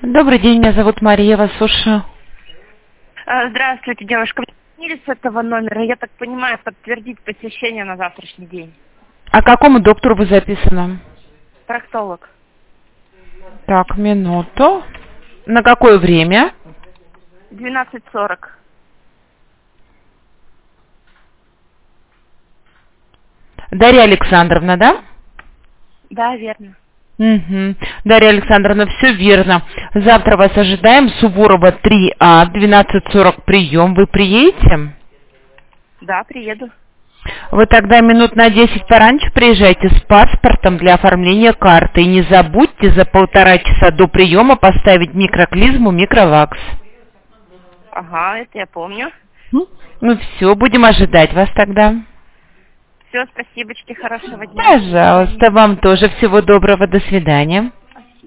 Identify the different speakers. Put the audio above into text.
Speaker 1: Добрый день, меня зовут Мария, вас слушаю.
Speaker 2: Здравствуйте, девушка. Мне звонили с этого номера, я так понимаю, подтвердить посещение на завтрашний день.
Speaker 1: А к какому доктору вы записаны?
Speaker 2: Проктолог.
Speaker 1: Так, минуту. На какое время?
Speaker 2: 12:40.
Speaker 1: Дарья Александровна, да?
Speaker 2: Да, верно.
Speaker 1: Угу. Дарья Александровна, все верно. Завтра вас ожидаем. Суворова 3А, 12:40 прием. Вы приедете?
Speaker 2: Да, приеду.
Speaker 1: Вы тогда минут на 10 пораньше приезжайте с паспортом для оформления карты. И не забудьте за 1,5 часа до приема поставить микроклизму Микровакс.
Speaker 2: Ага, это я помню.
Speaker 1: Ну все, будем ожидать вас тогда.
Speaker 2: Все, спасибочки, хорошего дня.
Speaker 1: Пожалуйста, вам тоже всего доброго, до свидания.